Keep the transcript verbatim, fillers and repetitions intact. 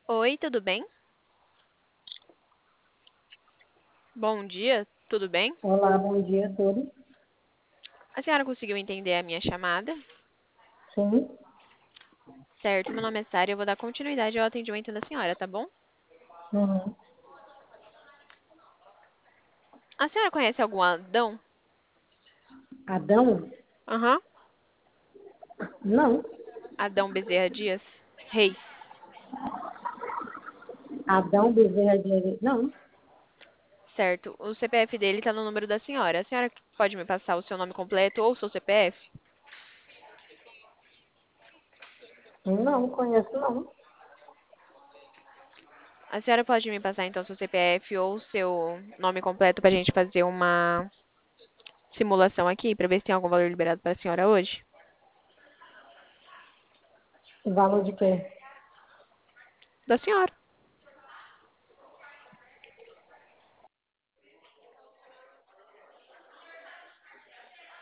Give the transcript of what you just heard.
Oi, tudo bem? Bom dia, tudo bem? Olá, bom dia a todos. A senhora conseguiu entender a minha chamada? Sim, Certo, meu nome é Sara e eu vou dar continuidade ao atendimento da senhora, tá bom? uhum. A senhora conhece algum Adão? Adão? Aham. Não. Adão Bezerra Dias? Reis. Adão Bezerra de Azevedo? Não, Certo, o C P F dele tá no número da senhora. A senhora pode me passar o seu nome completo ou o seu C P F? não conheço não. A senhora pode me passar então seu C P F ou o seu nome completo pra gente fazer uma simulação aqui pra ver se tem algum valor liberado pra senhora hoje? Valor de quê? Da senhora.